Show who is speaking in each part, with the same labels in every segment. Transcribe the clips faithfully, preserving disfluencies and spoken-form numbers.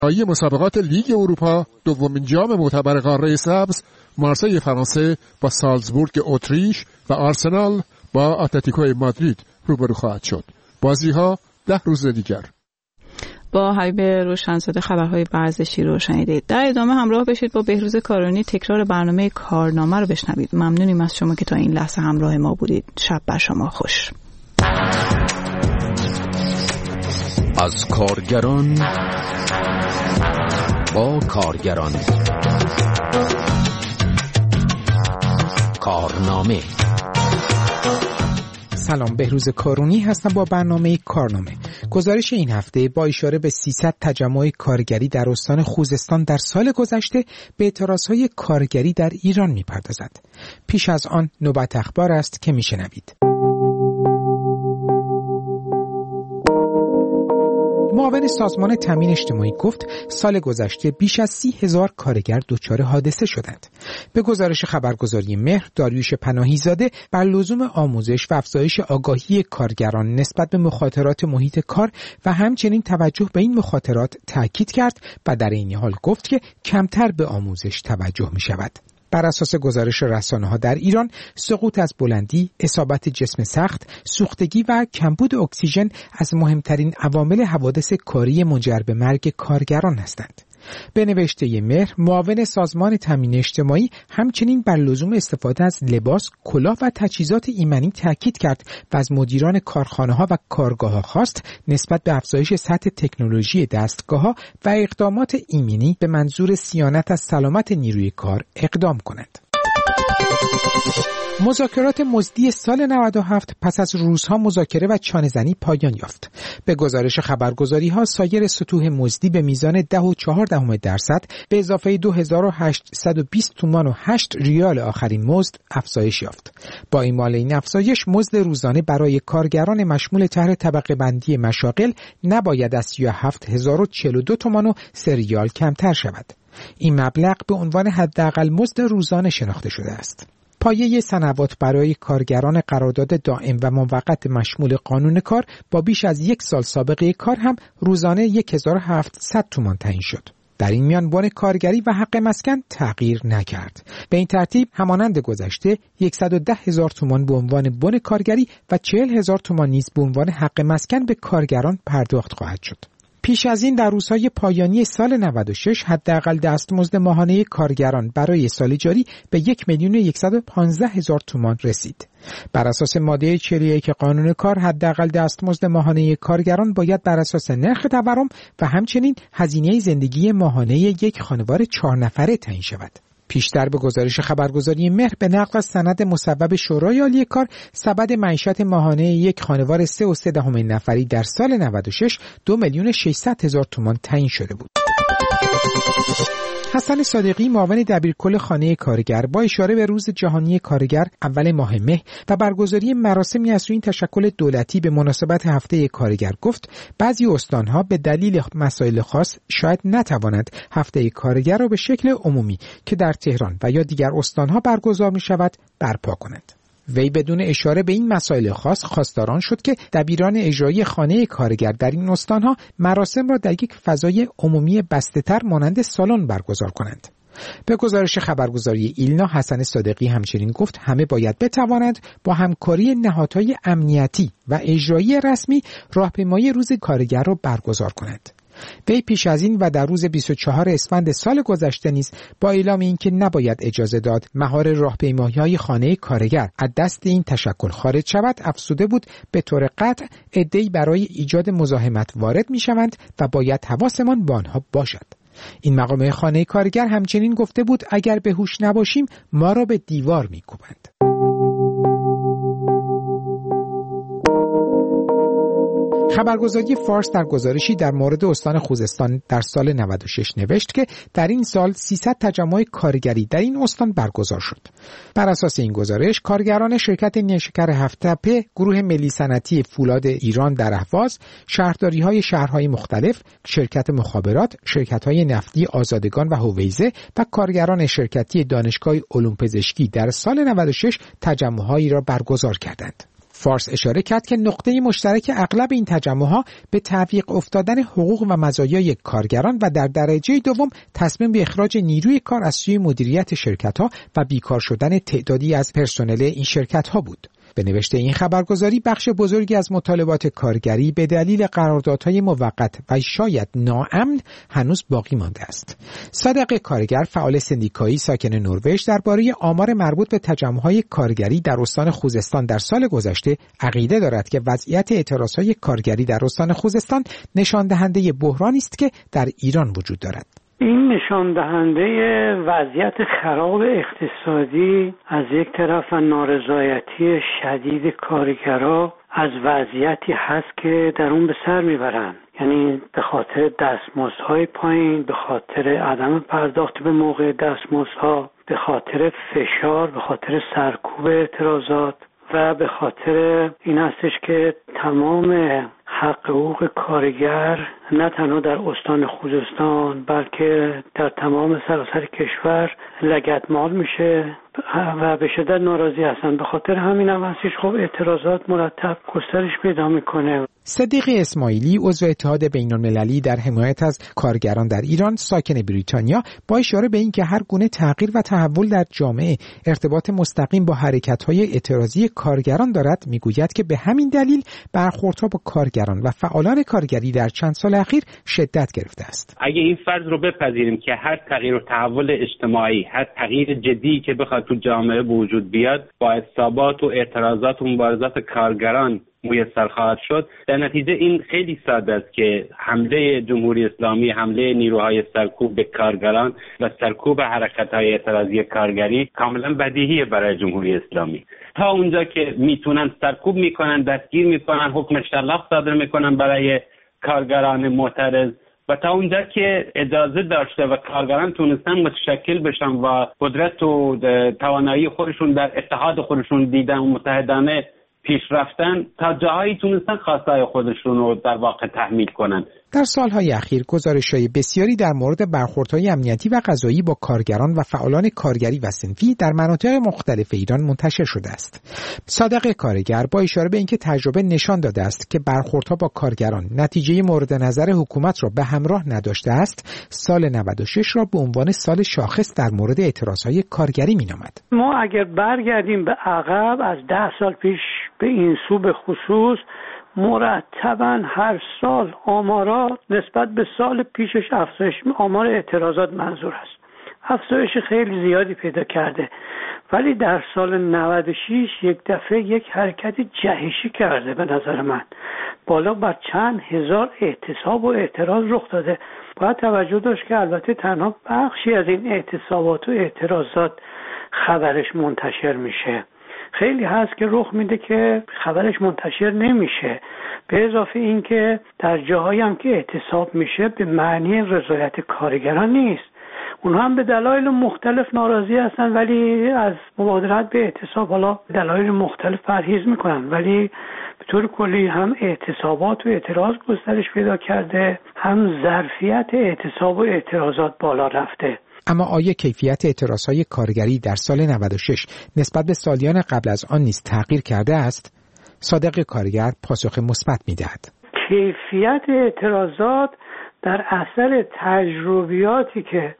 Speaker 1: نهایی مسابقات لیگ اروپا دومین جام معتبر قاره سبز، مارسی فرانسه با سالزبورگ اتریش و آرسنال با اتلتیکو مادرید روبرو خواهد شد. بازی‌ها ده روز دیگر.
Speaker 2: با حبیب روشنزاده خبرهای ورزشی رو شنیدید. در ادامه همراه بشید با بهروز کارانی تکرار برنامه کارنامه رو بشنوید. ممنونیم از شما که تا این لحظه همراه ما بودید. شب بر شما خوش.
Speaker 3: از کارگران با کارگران، کارنامه.
Speaker 4: سلام، بهروز کارونی هستم با برنامه کارنامه. گزارش این هفته با اشاره به سیصد تجمع کارگری در استان خوزستان در سال گذشته به اعتراضهای کارگری در ایران می‌پردازد. پیش از آن نوبت اخبار است که می‌شنوید. معاون سازمان تامین اجتماعی گفت سال گذشته بیش از سی هزار کارگر دچار حادثه شدند. به گزارش خبرگزاری مهر، داریوش پناهی زاده بر لزوم آموزش و افزایش آگاهی کارگران نسبت به مخاطرات محیط کار و همچنین توجه به این مخاطرات تاکید کرد و در این حال گفت که کمتر به آموزش توجه می شود. بر اساس گزارش رسانه‌ها در ایران، سقوط از بلندی، اصابت جسم سخت، سوختگی و کمبود اکسیژن از مهمترین عوامل حوادث کاری منجر به مرگ کارگران هستند. به نوشته مهر، معاون سازمان تامین اجتماعی همچنین بر لزوم استفاده از لباس، کلاه و تجهیزات ایمنی تاکید کرد و از مدیران کارخانه‌ها و کارگاه‌ها خواست نسبت به افزایش سطح تکنولوژی دستگاه‌ها و اقدامات ایمنی به منظور صیانت از سلامت نیروی کار اقدام کنند. مذاکرات مزدی سال نود و هفت پس از روزها مذاکره و چانه‌زنی پایان یافت. به گزارش خبرگزاری‌ها سایر سطوح مزدی به میزان ده و چهار دهم درصد به اضافه دو هزار و هشتصد و بیست تومان و هشت ریال آخرین مزد افزایش یافت. با اعمال این افزایش مزد روزانه برای کارگران مشمول طرح طبقه بندی مشاغل نباید از سی و هفت هزار و چهل و دو تومان و سه ریال کمتر شود. این مبلغ به عنوان حداقل مزد روزانه شناخته شده است. پایه صنوات برای کارگران قرارداد دائم و موقت مشمول قانون کار با بیش از یک سال سابقه کار هم روزانه هزار و هفتصد تومان تعیین شد. در این میان بن کارگری و حق مسکن تغییر نکرد. به این ترتیب همانند گذشته صد و ده هزار تومان به عنوان بن کارگری و چهل هزار تومان نیز به عنوان حق مسکن به کارگران پرداخت خواهد شد. پیش از این در روزهای پایانی سال نود و شش حداقل دستمزد ماهانه کارگران برای سال جاری به یک میلیون صد و پانزده هزار تومان رسید. بر اساس ماده چهل و یک قانون کار حداقل دستمزد ماهانه کارگران باید بر اساس نرخ تورم و همچنین هزینه زندگی ماهانه یک خانوار چهار نفره تعیین شود. پیشتر به گزارش خبرگزاری مهر به نقل از سند مصوب شورای عالی کار سبد معیشت ماهانه یک خانوار سه و سه دهم نفری در سال نود و شش دو میلیون و ششصد هزار تومان تعیین شده بود. حسن صادقی معاون دبیرکل خانه کارگر با اشاره به روز جهانی کارگر اول ماه مه و برگزاری مراسمی از این تشکل دولتی به مناسبت هفته کارگر گفت بعضی استانها به دلیل مسائل خاص شاید نتوانند هفته کارگر را به شکل عمومی که در تهران و یا دیگر استانها برگزار می شود برپا کنند. وی بدون اشاره به این مسائل خاص خواستاران شد که دبیران اجرایی خانه کارگر در این استانها مراسم را در یک فضای عمومی بسته‌تر مانند سالن برگزار کنند. به گزارش خبرگزاری ایلنا حسن صادقی همچنین گفت همه باید بتوانند با همکاری نهادهای امنیتی و اجرایی رسمی راهپیمایی روز کارگر را برگزار کنند. وی پیش از این و در روز بیست و چهارم اسفند سال گذشته نیز با اعلام اینکه نباید اجازه داد مهار راهپیمایی‌های خانه کارگر از دست این تشکل خارج شود افزوده بود به طور قطع عده‌ای برای ایجاد مزاحمت وارد می‌شوند و باید حواسمان به آنها باشد. این مقام خانه کارگر همچنین گفته بود اگر به هوش نباشیم ما را به دیوار می‌کوبند. خبرگزاری فارس در گزارشی در مورد استان خوزستان در سال نود و شش نوشت که در این سال سیصد تجمع کارگری در این استان برگزار شد. بر اساس این گزارش کارگران شرکت نیشکر هفت‌تپه، گروه ملی صنعتی فولاد ایران در اهواز، شهرداری‌های شهرهای مختلف، شرکت مخابرات، شرکت‌های نفتی آزادگان و هویزه و کارگران شرکتی دانشگاه علوم پزشکی در سال نود و شش تجمع‌هایی را برگزار کردند. فارس اشاره کرد که نقطه مشترک اغلب این تجمع‌ها به تعویق افتادن حقوق و مزایای کارگران و در درجه دوم تصمیم به اخراج نیروی کار از سوی مدیریت شرکت‌ها و بیکار شدن تعدادی از پرسنل این شرکت‌ها بود. به نوشته این خبرگزاری بخش بزرگی از مطالبات کارگری به دلیل قراردادهای موقت و شاید ناامن هنوز باقی مانده است. صادق کارگر، فعال سندیکایی ساکن نروژ، درباره آمار مربوط به تجمع‌های کارگری در استان خوزستان در سال گذشته عقیده دارد که وضعیت اعتراضهای کارگری در استان خوزستان نشان دهنده بحرانی است که در ایران وجود دارد.
Speaker 5: این نشان دهنده وضعیت خراب اقتصادی از یک طرف و نارضایتی شدید کارگرها از وضعیتی هست که در اون به سر میبرن، یعنی به خاطر دستمزدهای پایین، به خاطر عدم پرداخت به موقع دستمزدها، به خاطر فشار، به خاطر سرکوب اعتراضات و به خاطر این هستش که تمام حق حقوق کارگر نه تنها در استان خوزستان بلکه در تمام سراسر کشور لگدمال میشه و به شدت ناراضی هستن. به خاطر همین هم هستش خب اعتراضات مرتب گسترش پیدا میکنه.
Speaker 4: صدیق اسماعیلی، عضو اتحاد بین‌المللی در حمایت از کارگران در ایران، ساکن بریتانیا، با اشاره به اینکه هر گونه تغییر و تحول در جامعه ارتباط مستقیم با حرکت‌های اعتراضی کارگران دارد، میگوید که به همین دلیل برخوردها با کارگران و فعالان کارگری در چند سال اخیر شدت گرفته است.
Speaker 6: اگه این فرض رو بپذیریم که هر تغییر و تحول اجتماعی، هر تغییر جدی که بخواد تو جامعه به وجود بیاد، با اعتصابات و اعتراضات و مبارزات کارگران میسر خواهد شد، در نتیجه این خیلی ساده است که حمله جمهوری اسلامی، حمله نیروهای سرکوب به کارگران و سرکوب حرکت‌های اعتراضی کارگری کاملا بدیهیه برای جمهوری اسلامی. تا اونجا که میتونن سرکوب میکنن، دستگیر میکنن، حکم شلاق صادر میکنن برای کارگران معترض و تا اونجا که اجازه داشته و کارگران تونستن متشکل بشن و قدرت و توانایی خودشون در اتحاد خودشون دیدن و متحدانه پیش رفتن، تا جاهایی تونستن خواستای خودشون رو در واقع تحمیل کنن.
Speaker 4: در سالهای اخیر گزارش‌های بسیاری در مورد برخوردهای امنیتی و قضایی با کارگران و فعالان کارگری و صنفی در مناطق مختلف ایران منتشر شده است. صادق کارگر با اشاره به اینکه تجربه نشان داده است که برخوردها با کارگران نتیجه مورد نظر حکومت را به همراه نداشته است، سال نود و شش را به عنوان سال شاخص در مورد اعتراضهای کارگری می‌نامد.
Speaker 5: ما اگر برگردیم به عقب از ده سال پیش به این سو به خصوص، مرتباً هر سال آمارا نسبت به سال پیشش افزایش، آمار اعتراضات منظور است، افزایش خیلی زیادی پیدا کرده، ولی در سال نود و شش یک دفعه یک حرکت جهشی کرده. به نظر من بالا بر چند هزار اعتصاب و اعتراض رخ داده. باید توجه داشت که البته تنها بخشی از این اعتصابات و اعتراضات خبرش منتشر میشه، خیلی هست که رخ میده که خبرش منتشر نمیشه. به اضافه این که در جاهایی هم که اعتصاب میشه به معنی رضایت کارگران نیست، اونها هم به دلایل مختلف ناراضی هستن ولی از مبادرت به اعتصاب حالا دلایل مختلف پرهیز میکنن، ولی به طور کلی هم اعتصابات و اعتراض گسترش پیدا کرده، هم ظرفیت اعتصاب و اعتراضات بالا رفته.
Speaker 4: اما آیا کیفیت اعتراضهای کارگری در سال نود و شش نسبت به سالیان قبل از آن نیز تغییر کرده است؟ صادق کارگر پاسخ مثبت می‌دهد.
Speaker 5: کیفیت اعتراضات در اثر تجربیاتی که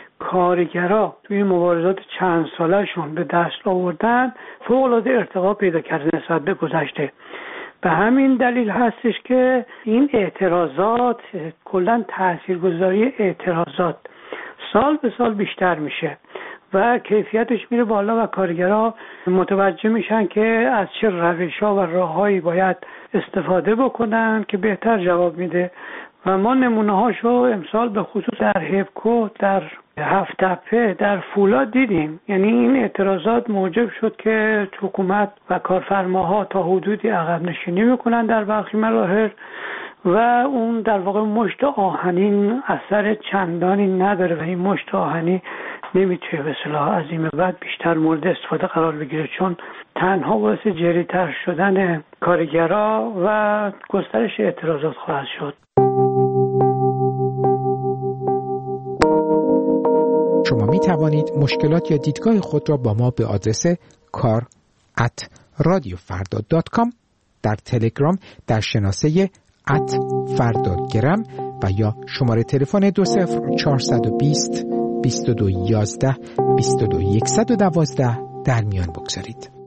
Speaker 5: کارگرها توی مبارزات چند سالشون به دست آوردن فوق‌العاده ارتقا پیدا کرده نسبت به گذشته. به همین دلیل هستش که این اعتراضات، کلاً تاثیرگذاری اعتراضات سال به سال بیشتر میشه و کیفیتش میره بالا و کارگرها متوجه میشن که از چه روش‌ها و راههایی باید استفاده بکنن که بهتر جواب میده و ما نمونه‌هاشو امسال به خصوص در هفکو، در هفت تپه، در فولاد دیدیم. یعنی این اعتراضات موجب شد که حکومت و کارفرماها تا حدودی عقب نشینی میکنن در برخی مراحل و اون در واقع مشت آهنین اثر چندانی نداره و این مشت آهنی نمیتونه به اصطلاح از این بعد بیشتر مورد استفاده قرار بگیره، چون تنها باعث جری‌تر شدن کارگرها و گسترش اعتراضات خواهد شد.
Speaker 4: شما می توانید مشکلات یا دیدگاه خود را با ما به آدرس کار ات رادیو فردا دات کام، در تلگرام در شناسه ات فرداگرم و یا شماره تلفن دو صفر چهارصد و بیست بیست و دو یازده بیست و دو صد و دوازده در میان بگذارید.